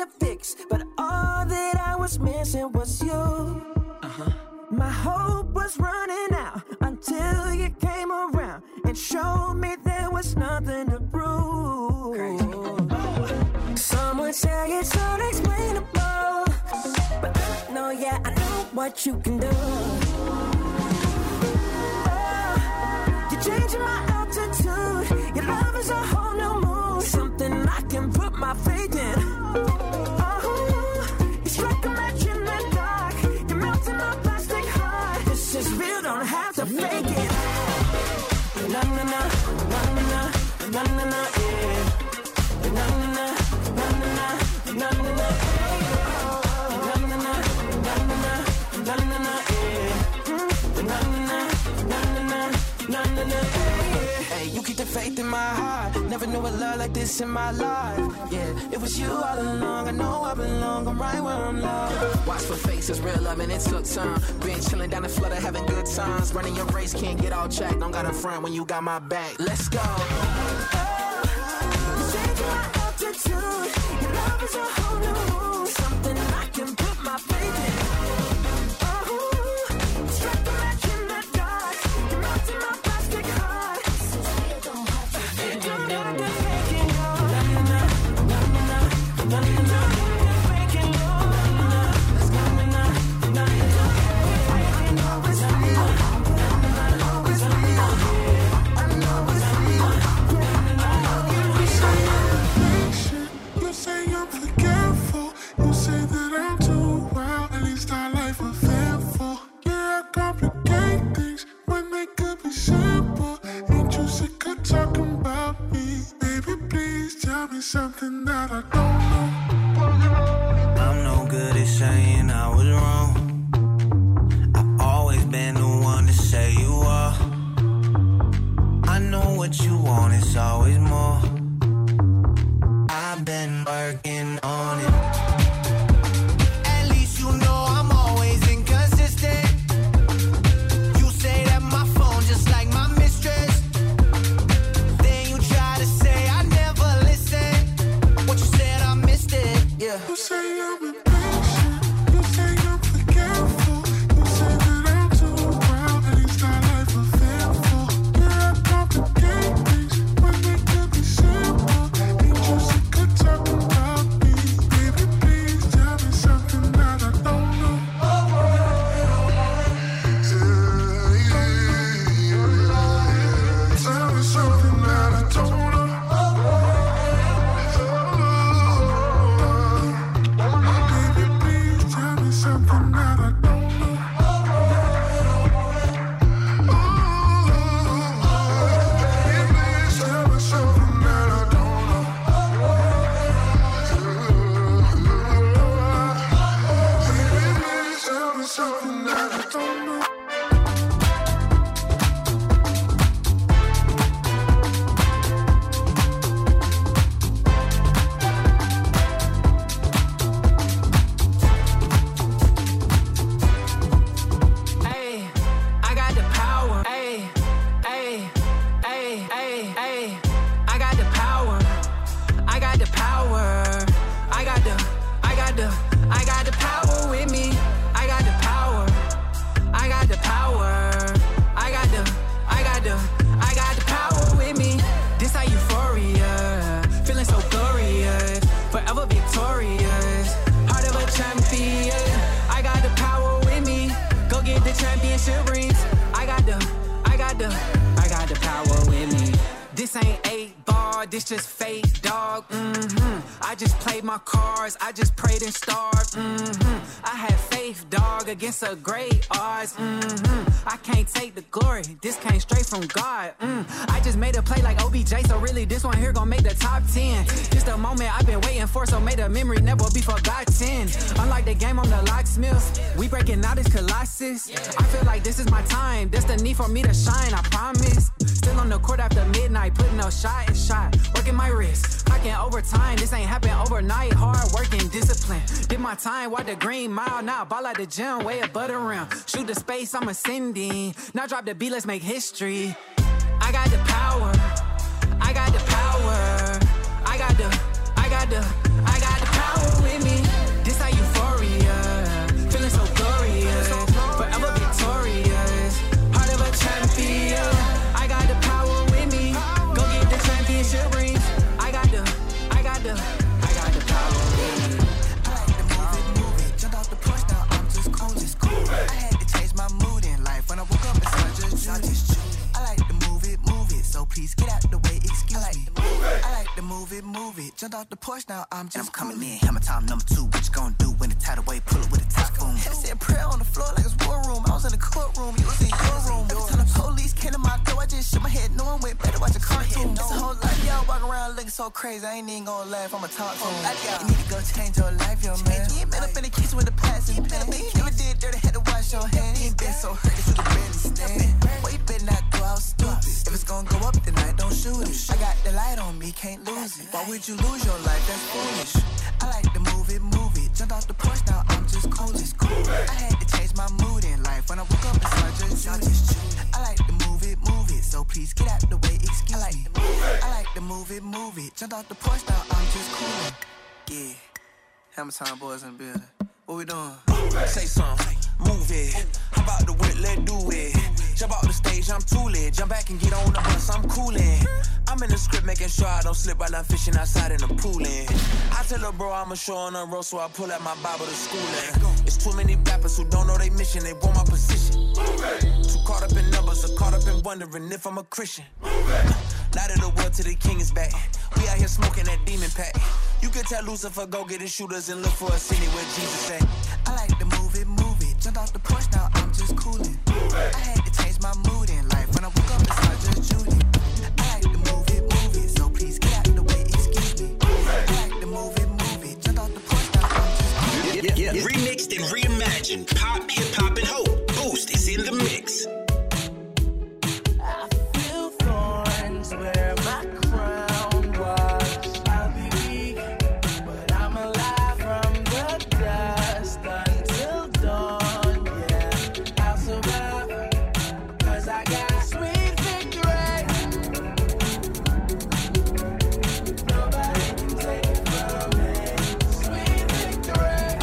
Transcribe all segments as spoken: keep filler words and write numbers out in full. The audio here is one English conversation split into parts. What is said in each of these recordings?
to fix, but all that I was missing was you. Uh-huh. My hope was running out until you came around and showed me there was nothing to prove. Crazy. Some would say it's unexplainable, but I know, yeah, I know what you can do. Oh, you're changing my altitude. Your love is a whole new mood, something I can put my faith in. Oh, you strike a match in the dark. You're melting my plastic heart. This is real, don't have to fake it. Na na na, na na na, na na na, yeah. Na na na, na na na, na na na, na na na, na na na, na na na, yeah. Na na na, na na na, na na na, yeah. Hey, you keep the faith in my heart. Never knew a love like this in my life. Yeah, it was you all along. I know I belong. I'm right where I'm loved. Watch for faces, real love, and it took time. Been chilling down the flood, having good times. Running your race, can't get all checked. Don't got a friend when you got my back. Let's go. Oh, you changing my altitude. Your love is a whole new mood, something I can put my faith in. Oh, strike a match in the dark. You're melting my plastic heart. You don't have to fake it, no. Na na na, na na na, na na na. Fake it, no. Na na na, na na na. I know it's real. I know it's real. I know it's real. You say I'm forgetful. You say that I'm too wild. At least our life was fearful. Yeah, I complicate things when they could be simple. Ain't you sick of talking about me? Baby, please tell me something that I don't know. I'm no good at saying I was wrong. I've always been the one to say you are. I know what you want, it's always more. I've been working on it. At least you know I'm always inconsistent. You say that my phone just like my mistress. Then you try to say I never listened. What you said, I missed it, yeah. You say I'm impatient. You say I'm forgetful. You say that I'm too wild. At least our life was fearful. Yeah, I complicate things when they could be simple. Ain't you sick of talking about me? Baby, please tell me something that I don't know. Tell me something that I don't know. Baby, please tell me something that I don't know. Baby, please tell me something that I don't know. Baby, please tell me something that I don't know. Ayy, I got the power. Ayy, ayy, ayy, ayy, ayy. I got the power. I got the power. I got the, I got the, I got the power with me. I got the power. I got the power. I got the, I got the, I got the power with me. This how euphoria, feeling so glorious, forever victorious, heart of a champion. I got the power with me. Go get the championship rings. I got the, I got the, I got the power with me. This ain't eight ball, this just fake, dog. Mm-hmm. I just played my cards, I just prayed and starved. Mm-hmm. I had faith, dog, against a great odds. Mm-hmm. I can't take the glory, this came straight from God. Mm. I just made a play like O B J, so really this one here gon' make the top ten. This the moment I've been waiting for, so may the memory never be forgotten. Unlike the game on the locksmiths, we breaking out this colossus. I feel like this is my time, this the need for me to shine, I promise. Still on the court after midnight, putting up shot and shot, working my wrist, clocking overtime. This ain't happen overnight, hard working, discipline. Did my time, walk the green mile, now I ball at the gym, way above the rim. Shoot the space, I'm ascending. Now drop the beat, let's make history. I got the power, I got the power, I got the, I got the, I got the power with me. off the porch, now I'm just I'm coming in. Hammer time number two, what you gonna do when the tidal wave pull it with a typhoon? Had to say a prayer on the floor like it's war room. I was in the courtroom, you was in your room. Every time the police came to my door, I just shook my head, knowing way better watch a cartoon. This whole life, y'all walking around looking so crazy, I ain't even gonna laugh, I'ma talk to him. You need to go change your life, yo man. You ain't been up in the kitchen with the plastic pen. Never did dirty, had to wash your hands. You ain't been so hurt that you can barely stand. Boy, you better not go out stupid. If it's gonna go up tonight, don't shoot it. I got the light on me, can't lose it. Why would you lose your life? That's foolish. I like to move it, move it. Jumped off the porch, now I'm just cool. It's cool. I had to change my mood in life. When I woke up, it's not just you. I like to move it, move it. So please get out the way, excuse I like me. I like to move it, move it. Jumped off the porch, now I'm just cool. Yeah. Hammer time boys in the building. What we doing? Say something, move it. How about the whip, let's do it. Jump out the stage, I'm too lit. Jump back and get on the bus, I'm coolin'. I'm in the script making sure I don't slip while I'm fishing outside in the poolin'. I tell her bro I'm a show on the road, so I pull out my Bible to schoolin'. It's too many rappers who don't know their mission, they want my position. Too caught up in numbers, or caught up in wondering if I'm a Christian. Light of the world till the king is back. We out here smoking that demon pack. You can tell Lucifer go get his shooters and look for us anywhere Jesus at. I like to move it, move it. Jumped off the porch, now I'm just coolin'. I had to change my mood in life. When I woke up, it's not just Judy. I like to move it, move it. So please get out the way, excuse me. I like to move it, move it. Jumped off the porch, now I'm just coolin'. Yeah, yeah, yeah. Remixed and reimagined. Pop, hip hop, and hope. Boost is in the mix. I feel thorns where my crown was. I'll be weak, but I'm alive from the dust until dawn. Yeah, I'll survive, cause I got sweet victory. Nobody can take it from me. Sweet victory.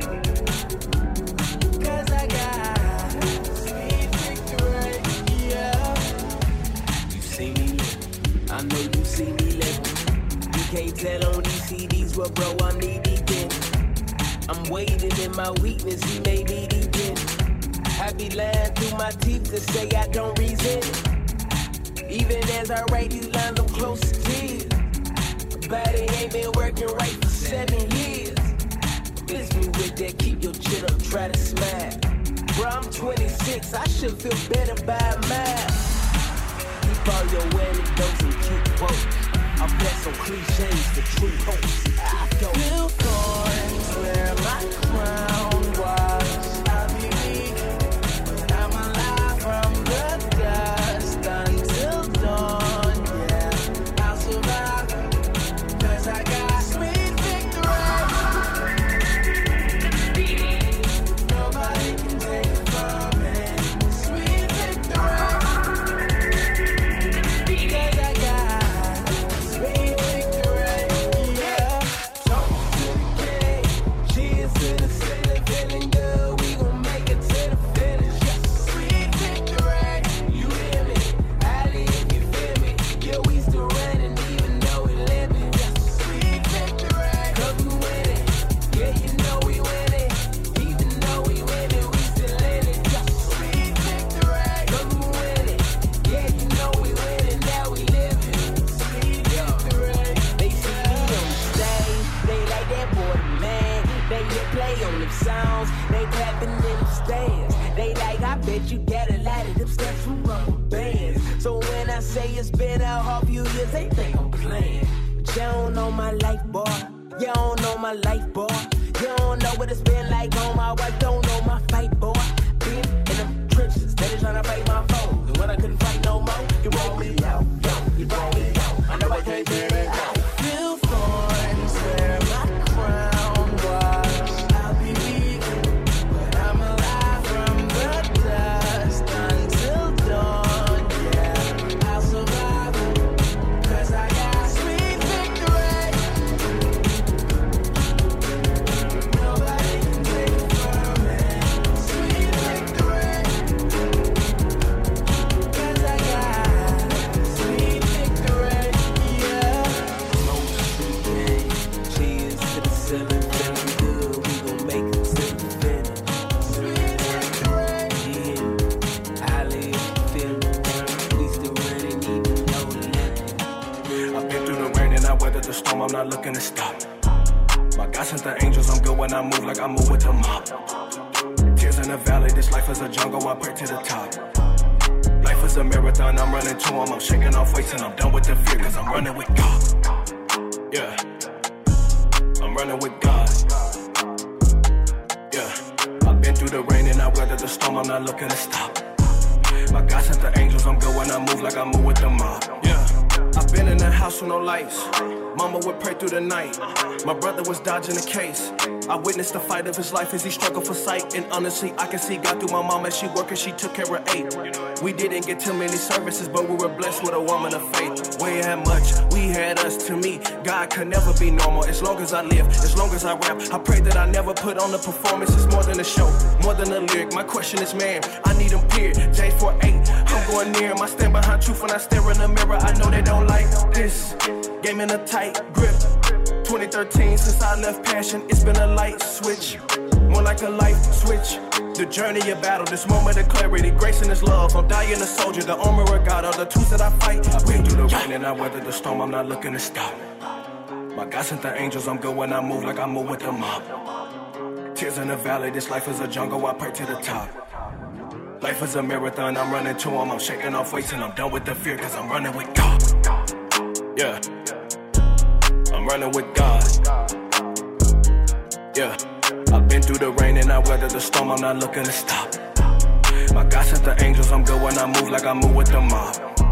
Cause I got sweet victory. Yeah. You see me living, I know you see me living. You can't tell on these C Ds what bro I'm knee deep in. I'm waiting in my weakness, he may be deep in. I be lying through my teeth to say I don't resent it. Even as I write these lines, I'm close to tears. Body ain't been working right for seven years. Bless me with that, keep your chin up, try to smile. Bro, I'm twenty-six, I should feel better by a mile. Keep all your anecdotes and keep woke. I'll bet some cliches for true hopes. I don't Feel thorns where my crown was. I'll be weak, but I'm alive from the dust until dawn. Yeah, I'll survive, cause I got sweet victory. Nobody can take it from me. Sweet victory. Cause I got sweet victory. Yeah. Talk to the king. Cheers to the city, feeling good. We gon' make it to the finish. Yes. Sweet victory. You hear me? Ali, if you feel me. Yeah, we still running even though we living. Yes. Sweet victory. Cause we winning. Yeah, you know we winning. Even though we winning, we still in it. Yes. Sweet victory. Cause we winning. Yeah, you know we winning. Now we living. Sweet victory. They see me on the stage, they like that boy the man. They hit play on them songs, they clapping in the stands. They like, I bet you get a lot of them steps from rubber bands. So when I say it's been a half few years, they think I'm playing. But you don't know my life, boy. You don't know my life, boy. You don't know what it's been like on my wife. Don't know my fight, boy. Been in them trenches, they tryna fight my foes. And when I couldn't fight no more, you brought me out, yo, you brought me out. I know I can't get it out. Feel thorns where my crown was. I'll be weak, but I'm alive from the dust until dawn. Yeah, I'll survive, cause I got sweet victory. Nobody can take it from me. Sweet victory. Cause I got sweet sent the angels, I'm good when I move like I move with the mob. Tears in the valley, this life is a jungle, I pray to the top. Life is a marathon, I'm running to them, I'm shaking off weights and I'm done with the fear, cause I'm running with God. Yeah, I'm running with God. Yeah, I've been through the rain and I weathered the storm, I'm not looking to stop. My God sent the angels, I'm good when I move like I move with the mob. Yeah, I've been in the house with no lights. Mama would pray through the night. My brother was dodging the case. I witnessed the fight of his life as he struggled for sight. And honestly, I can see God through my mom as she worked and she took care of eight. We didn't get too many services, but we were blessed with a woman of faith. We had much, we had us. To me, God could never be normal. As long as I live, as long as I rap, I pray that I never put on a performance. It's more than a show, more than a lyric. My question is, man, I need them period. J four eight, I'm going near him. I stand behind truth when I stare in the mirror. I know they don't like this. Game in a tight grip. twenty thirteen, since I left passion, it's been a light switch. More like a life switch. The journey of battle, this moment of clarity, grace and his love. I'm dying a soldier, the armor of God, all the tools that I fight. I went through the rain and I weathered the storm, I'm not looking to stop. My God sent the angels, I'm good when I move like I move with the mob. Tears in the valley, this life is a jungle, I pray to the top. Life is a marathon, I'm running to him, I'm shaking off weights and I'm done with the fear, cause I'm running with God. Yeah, I'm running with God. Yeah, I've been through the rain and I weathered the storm, I'm not looking to stop. My God sent the angels, I'm good when I move like I move with the mob.